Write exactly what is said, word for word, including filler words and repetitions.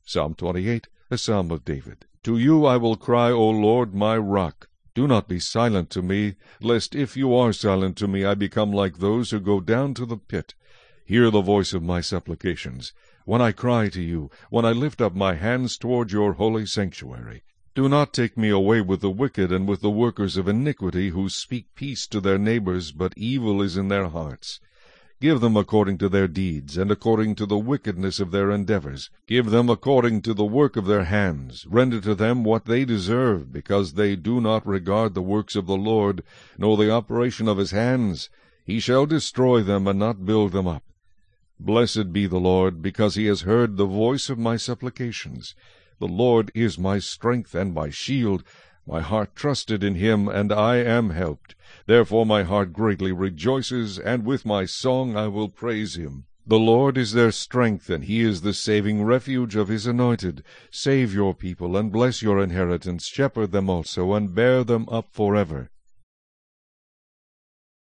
Psalm twenty-eight, a psalm of David. To you I will cry, O Lord, my rock. Do not be silent to me, lest if you are silent to me I become like those who go down to the pit. Hear the voice of my supplications, when I cry to you, when I lift up my hands toward your holy sanctuary. Do not take me away with the wicked and with the workers of iniquity, who speak peace to their neighbors, but evil is in their hearts. Give them according to their deeds, and according to the wickedness of their endeavors. Give them according to the work of their hands. Render to them what they deserve, because they do not regard the works of the Lord, nor the operation of his hands. He shall destroy them, and not build them up. Blessed be the Lord, because he has heard the voice of my supplications. The Lord is my strength and my shield. My heart trusted in him, and I am helped. Therefore my heart greatly rejoices, and with my song I will praise him. The Lord is their strength, and he is the saving refuge of his anointed. Save your people, and bless your inheritance. Shepherd them also, and bear them up forever.